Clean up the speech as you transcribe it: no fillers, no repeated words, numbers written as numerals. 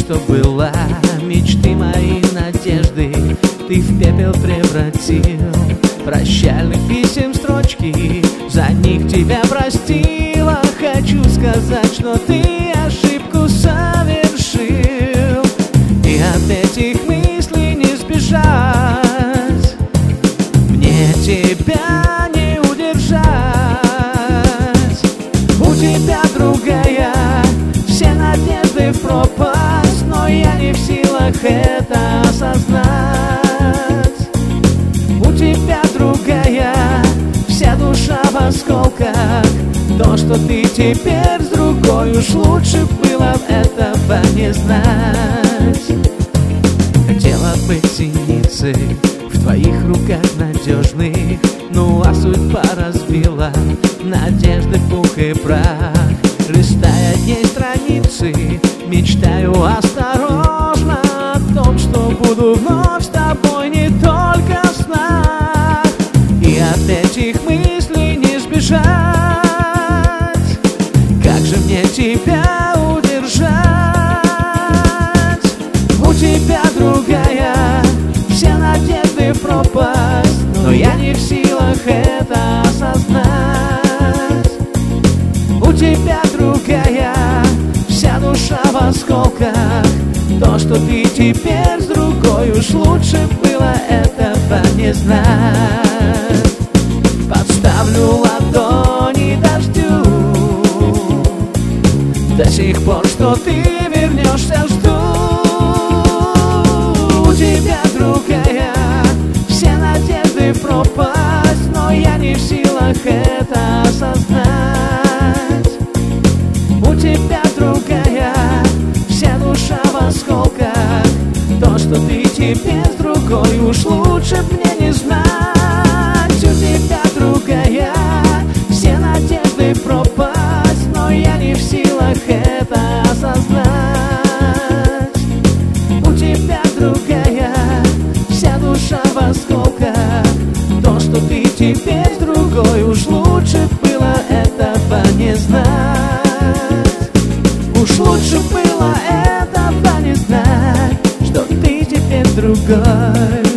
что была, мечты мои, надежды ты в пепел превратил. Прощальных писем строчки, за них тебя простила. Хочу сказать, что ты ошибку совершил, и от этих мыслей не сбежать. Мне тебя не удержать. У тебя другая, все надежды в пропасть, но я не в силах это осознать. У тебя другая, вся душа в осколках. То, что ты теперь с другой, уж лучше было этого не знать. Хотела быть синицей в твоих руках надежных, ну а судьба разбила надежды пух и прах. Листая дней страницы, мечтаю осторожно о том, что буду вновь с тобой не только в снах. И от этих мыслей не сбежать. Как же мне тебя удержать? У тебя другая, все надежды в пропасть, но я не в силах это осознать. У тебя другая, вся душа в осколках. То, что ты теперь с другой, уж лучше было этого не знать. Подставлю ладони дождю, до сих пор, что ты вернешься, жду. У тебя другая, все надежды в пропасть, но я не в силах это осознать. У тебя другая, вся душа в осколках. То, что ты теперь с другой, уж лучше мне не знать. У тебя другая, все надежды в пропасть, но я не в силах это осознать. У тебя другая, вся душа в осколках. То, что ты теперь с другой, уж лучше было этого не знать. Уж лучше было этого не знать, что ты теперь с другой.